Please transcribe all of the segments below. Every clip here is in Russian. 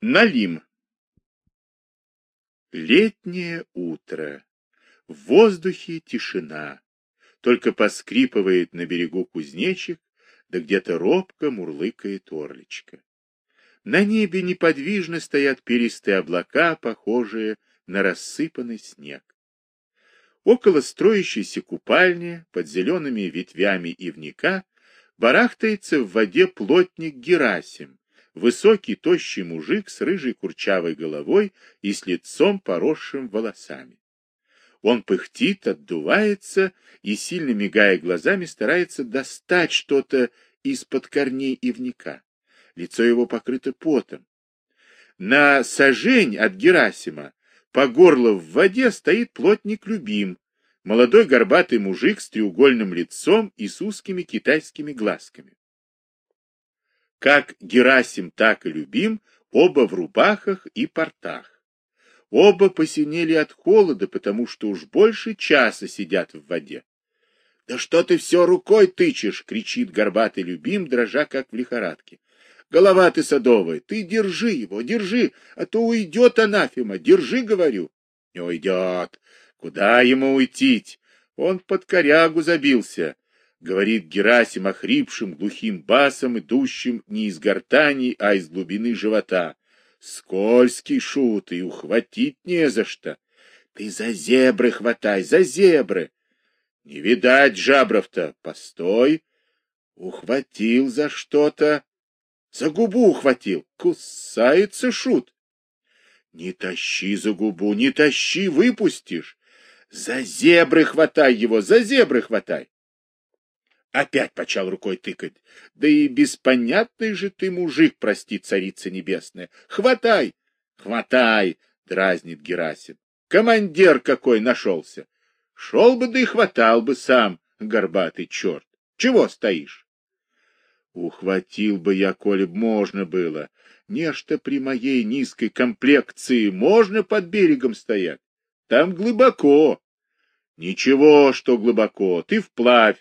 Налим. Летнее утро. В воздухе тишина. Только поскрипывает на берегу кузнечик, да где-то робко мурлыкает орличка. На небе неподвижно стоят перистые облака, похожие на рассыпанный снег. Около строящейся купальни, под зелеными ветвями ивника, барахтается в воде плотник Герасим, высокий тощий мужик с рыжей курчавой головой и с лицом, поросшим волосами. Он пыхтит, отдувается и, сильно мигая глазами, старается достать что-то из-под корней ивника. Лицо его покрыто потом. На сажень от Герасима по горло в воде стоит плотник Любим, молодой горбатый мужик с треугольным лицом и с узкими китайскими глазками. Как Герасим, так и Любим, оба в рубахах и портах. Оба посинели от холода, потому что уж больше часа сидят в воде. — Да что ты все рукой тычешь? — кричит горбатый Любим, дрожа как в лихорадке. — Голова ты садовая, ты держи его, держи, а то уйдет анафема, держи, говорю. — Не уйдет. Куда ему уйти? Он под корягу забился, — говорит Герасим охрипшим глухим басом, идущим не из гортани, а из глубины живота. Скользкий шут, и ухватить не за что. Ты за зебры хватай, за зебры. Не видать жабров-то. Постой. Ухватил за что-то. За губу ухватил. Кусается шут. Не тащи за губу, не тащи, выпустишь. За зебры хватай его, за зебры хватай. Опять почал рукой тыкать. Да и беспонятный же ты мужик, прости, царица небесная. Хватай! Хватай! Дразнит Герасим. Командир какой нашелся! Шел бы да и хватал бы сам, горбатый черт. Чего стоишь? Ухватил бы я, коли б можно было. Нечто при моей низкой комплекции можно под берегом стоять. Там глубоко. Ничего, что глубоко, ты вплавь.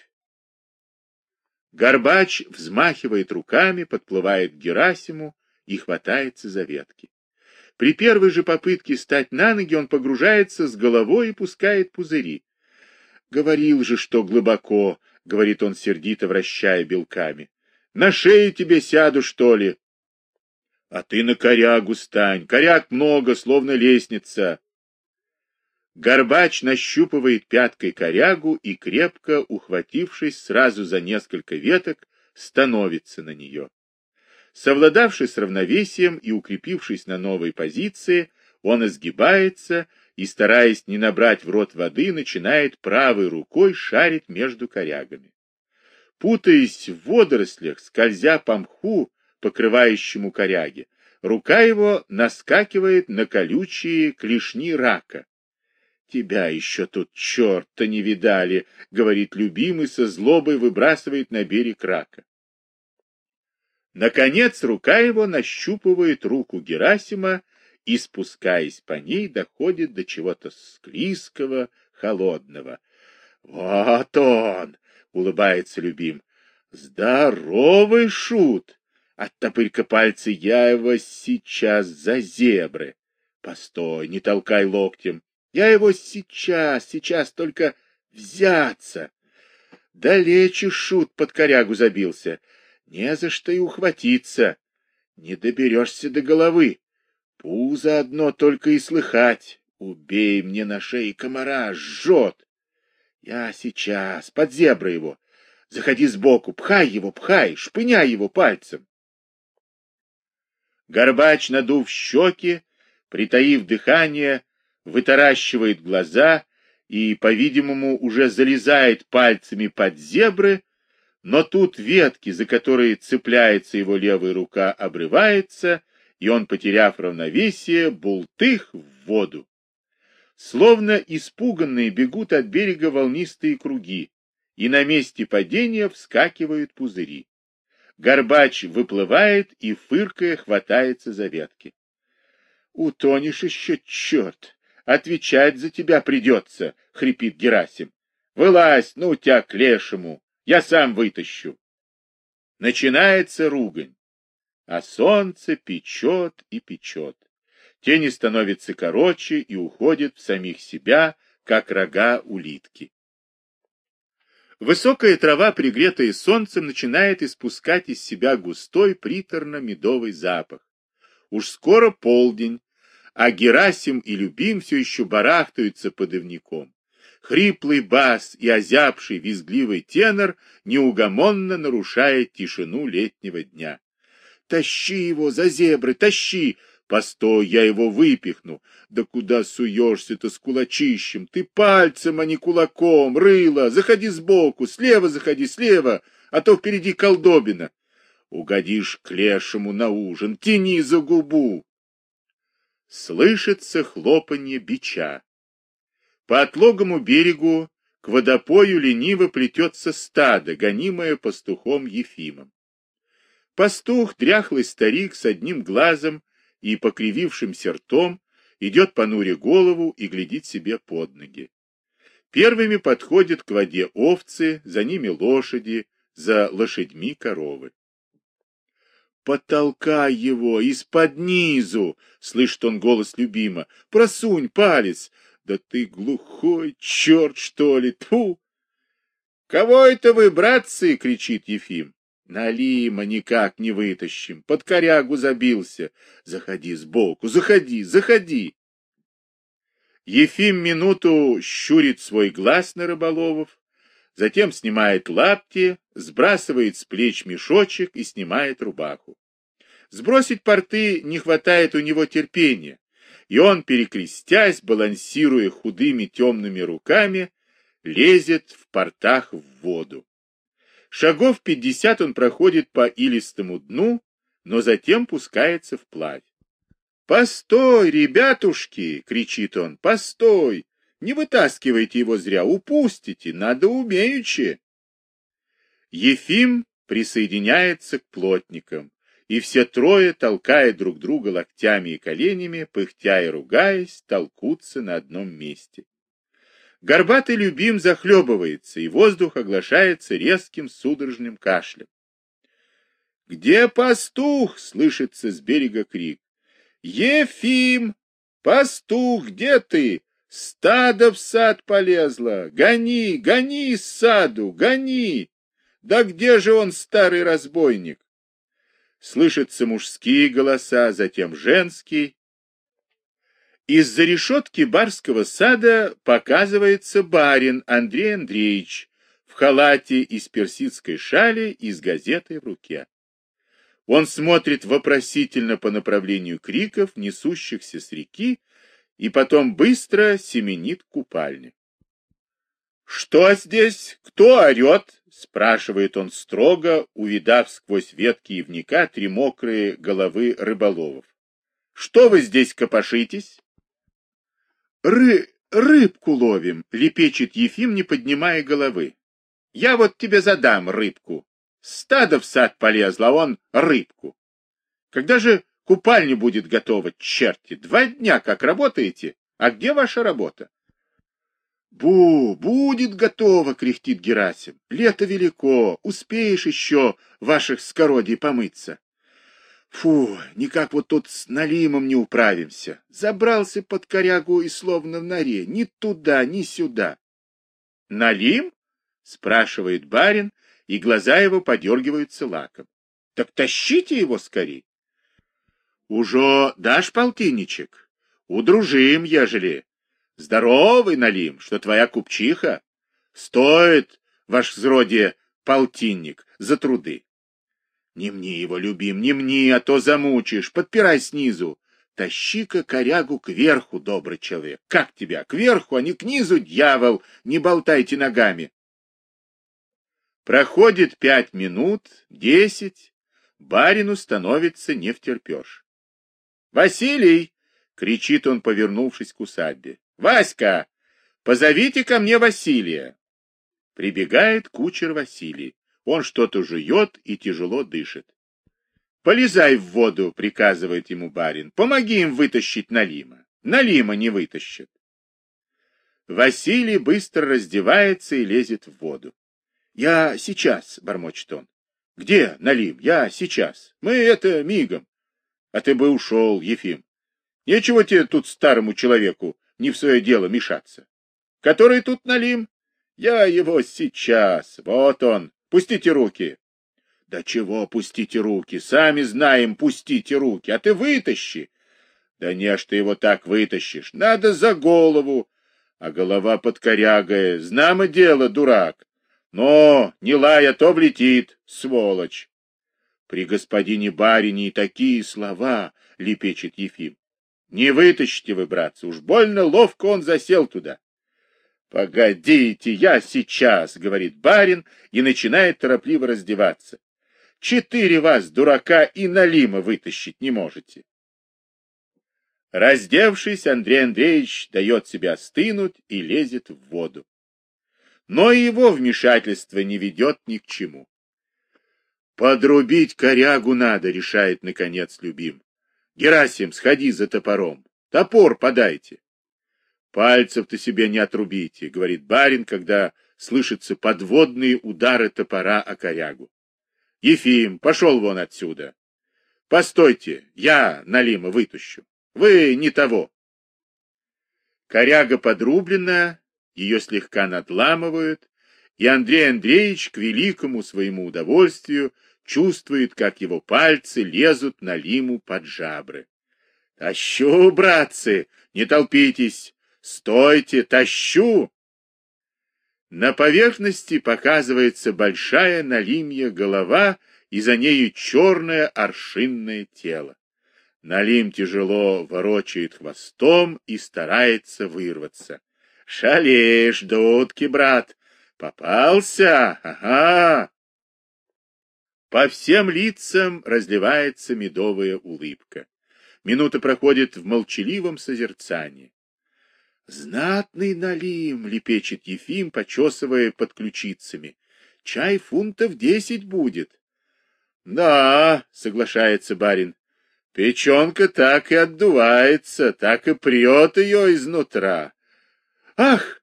Горбач взмахивает руками, подплывает к Герасиму и хватается за ветки. При первой же попытке встать на ноги он погружается с головой и пускает пузыри. «Говорил же, что глубоко», — говорит он сердито, вращая белками. «На шею тебе сяду, что ли?» «А ты на корягу стань, коряг много, словно лестница». Горбач нащупывает пяткой корягу и, крепко ухватившись сразу за несколько веток, становится на нее. Совладавшись с равновесием и укрепившись на новой позиции, он изгибается и, стараясь не набрать в рот воды, начинает правой рукой шарить между корягами. Путаясь в водорослях, скользя по мху, покрывающему коряги, рука его наскакивает на колючие клешни рака. «Тебя еще тут черта не видали», — говорит любимый, со злобой выбрасывает на берег рака. Наконец рука его нащупывает руку Герасима и, спускаясь по ней, доходит до чего-то склизкого, холодного. «Вот он!» — улыбается любим. «Здоровый шут! Оттопырь-ка пальцы, я его сейчас за зебры! Постой, не толкай локтем! Я его сейчас только взяться. Далече шут под корягу забился. Не за что и ухватиться. Не доберешься до головы. Пузо одно только и слыхать. Убей мне на шее комара, жжет. Я сейчас, под зебры его. Заходи сбоку, пхай его, пхай, шпыняй его пальцем. Горбач, надув щеки, притаив дыхание, вытаращивает глаза и, по-видимому, уже залезает пальцами под зебры, но тут ветки, за которые цепляется его левая рука, обрывается, и он, потеряв равновесие, бултых в воду. Словно испуганные бегут от берега волнистые круги, и на месте падения вскакивают пузыри. Горбач выплывает и, фыркая, хватается за ветки. — Утонешь еще, черт! Отвечать за тебя придется, — хрипит Герасим. — Вылазь, ну тебя к лешему, я сам вытащу. Начинается ругань. А солнце печет и печет. Тени становятся короче и уходят в самих себя, как рога улитки. Высокая трава, пригретая солнцем, начинает испускать из себя густой приторно-медовый запах. Уж скоро полдень, а Герасим и Любим все еще барахтаются под ивняком. Хриплый бас и озябший визгливый тенор неугомонно нарушает тишину летнего дня. «Тащи его за зебры, тащи! Постой, я его выпихну! Да куда суешься-то с кулачищем? Ты пальцем, а не кулаком! Рыло! Заходи сбоку, слева заходи, слева, а то впереди колдобина! Угодишь к лешему на ужин, тяни за губу!» Слышится хлопанье бича. По отлогому берегу к водопою лениво плетется стадо, гонимое пастухом Ефимом. Пастух, дряхлый старик с одним глазом и покривившимся ртом, идет понуря голову и глядит себе под ноги. Первыми подходят к воде овцы, за ними лошади, за лошадьми коровы. «Потолкай его из-под низу!» — слышит он голос Любима. «Просунь палец! Да ты глухой черт, что ли! Тьфу!» «Кого это вы, братцы?» — кричит Ефим. «Налима никак не вытащим, под корягу забился. Заходи сбоку, заходи, заходи!» Ефим минуту щурит свой глаз на рыболовов, затем снимает лапти, сбрасывает с плеч мешочек и снимает рубаху. Сбросить порты не хватает у него терпения, и он, перекрестясь, балансируя худыми темными руками, лезет в портах в воду. Шагов 50 он проходит по илистому дну, но затем пускается вплавь. «Постой, ребятушки!» — кричит он. «Постой! Не вытаскивайте его зря, упустите, надо умеючи!» Ефим присоединяется к плотникам, и все трое, толкая друг друга локтями и коленями, пыхтя и ругаясь, толкутся на одном месте. Горбатый Любим захлебывается, и воздух оглашается резким судорожным кашлем. «Где пастух?» — слышится с берега крик. «Ефим! Пастух, где ты? Стадо в сад полезло! Гони, гони из саду, гони! Да где же он, старый разбойник?» Слышатся мужские голоса, затем женские. Из-за решетки барского сада показывается барин Андрей Андреевич в халате из персидской шали и с газетой в руке. Он смотрит вопросительно по направлению криков, несущихся с реки, и потом быстро семенит к купальне. «Что здесь? Кто орет?» — спрашивает он строго, увидав сквозь ветки ивника 3 мокрые головы рыболовов. «Что вы здесь копошитесь?» «Рыбку ловим», — лепечет Ефим, не поднимая головы. «Я вот тебе задам рыбку. Стадо в сад полезло, а он рыбку. Когда же купальня будет готова, черти? 2 дня как работаете? А где ваша работа?» Будет готово», — кряхтит Герасим. «Лето велико, успеешь еще ваших скородий помыться». «Фу, никак вот тут с налимом не управимся. Забрался под корягу и словно в норе, ни туда, ни сюда». «Налим?» — спрашивает барин, и глаза его подергиваются лаком. «Так тащите его скорей». «Ужо дашь полтинничек? Удружим, ежели. Здоровый налим, что твоя купчиха. Стоит, ваш взроде, полтинник за труды». «Не мни его, Любим, не мни, а то замучишь. Подпирай снизу. Тащи-ка корягу кверху, добрый человек. Как тебя? Кверху, а не к низу, дьявол. Не болтайте ногами». Проходит 5 минут, 10. Барину становится невтерпеж. «Василий!» — кричит он, повернувшись к усадьбе. «Васька, позовите ко мне Василия!» Прибегает кучер Василий. Он что-то жует и тяжело дышит. «Полезай в воду», — приказывает ему барин. «Помоги им вытащить Налима. Налима не вытащит». Василий быстро раздевается и лезет в воду. «Я сейчас», — бормочет он. Где налим? Я сейчас. Мы это мигом. А ты бы ушел, Ефим. Нечего тебе тут старому человеку не в свое дело мешаться. Который тут налим? Я его сейчас. Вот он. Пустите руки. Да чего пустите руки? Сами знаем, пустите руки. А ты вытащи. Да не ж ты его так вытащишь. Надо за голову. А голова под корягой. Знамо дело, дурак. Но не лай, а то влетит, сволочь. При господине барине и такие слова, лепечет Ефим. Не вытащите вы, братцы, уж больно ловко он засел туда. Погодите, я сейчас, говорит барин и начинает торопливо раздеваться. 4 вас, дурака, и налима вытащить не можете. Раздевшись, Андрей Андреевич дает себе остынуть и лезет в воду. Но и его вмешательство не ведет ни к чему. Подрубить корягу надо, решает наконец Любим. Герасим, сходи за топором. Топор подайте. Пальцев-то себе не отрубите, говорит барин, когда слышатся подводные удары топора о корягу. Ефим, пошел вон отсюда. Постойте, я налима вытащу. Вы не того. Коряга подрублена, ее слегка надламывают, и Андрей Андреевич к великому своему удовольствию чувствует, как его пальцы лезут налиму под жабры. Тащу, братцы, не толпитесь, стойте, тащу. На поверхности показывается большая налимья голова и за нею черное аршинное тело. Налим тяжело ворочает хвостом и старается вырваться. Шалеешь, дудки, брат, попался, ага. По всем лицам разливается медовая улыбка. Минута проходит в молчаливом созерцании. Знатный налим, лепечет Ефим, почесывая под ключицами. Чай фунтов 10 будет. Да, соглашается барин. Печенка так и отдувается, так и прет ее изнутра. Ах!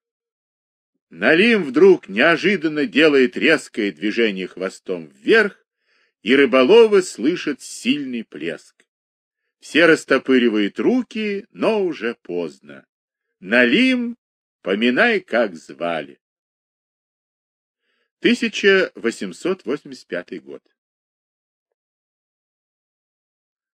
Налим вдруг неожиданно делает резкое движение хвостом вверх, и рыболовы слышат сильный плеск. Все растопыривают руки, но уже поздно. Налим, поминай, как звали. 1885 год.